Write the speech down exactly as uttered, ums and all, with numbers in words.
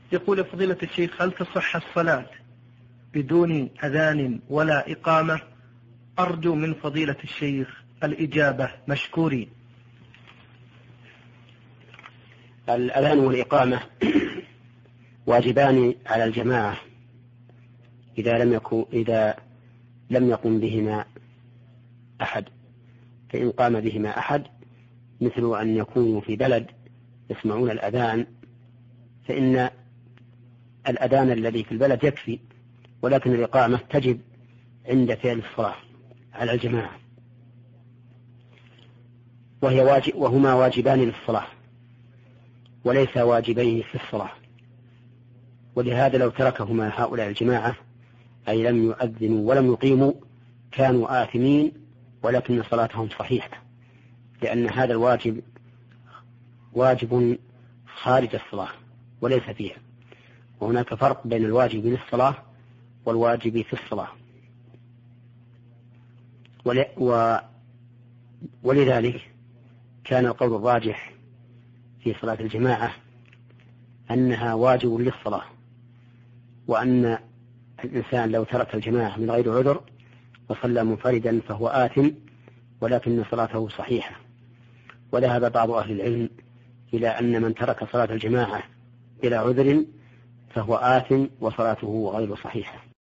يقول فضيلة الشيخ: هل تصح الصلاة بدون أذان ولا إقامة؟ أرجو من فضيلة الشيخ الإجابة، مشكورين. الأذان والإقامة واجبان على الجماعة إذا لم يكن إذا لم يقم بهما أحد، فإن قام بهما أحد مثل أن يكونوا في بلد يسمعون الأذان فإن الأذان الذي في البلد يكفي، ولكن الإقامة تجب عند فعل الصلاة على الجماعة، وهي واجب وهما واجبان للصلاة وليس واجبين في الصلاة. ولهذا لو تركهما هؤلاء الجماعة أي لم يؤذنوا ولم يقيموا كانوا آثمين، ولكن صلاتهم صحيحة، لأن هذا الواجب واجب خارج الصلاة وليس فيها، وهناك فرق بين الواجب للصلاة والواجب في الصلاة. ولذلك كان القول الراجح في صلاة الجماعة أنها واجب للصلاة، وأن الإنسان لو ترك الجماعة من غير عذر وصلى منفردا فهو آثم، ولكن صلاته صحيحة. وذهب بعض أهل العلم إلى أن من ترك صلاة الجماعة بلا عذر فهو آثم وصلاته غير صحيحة.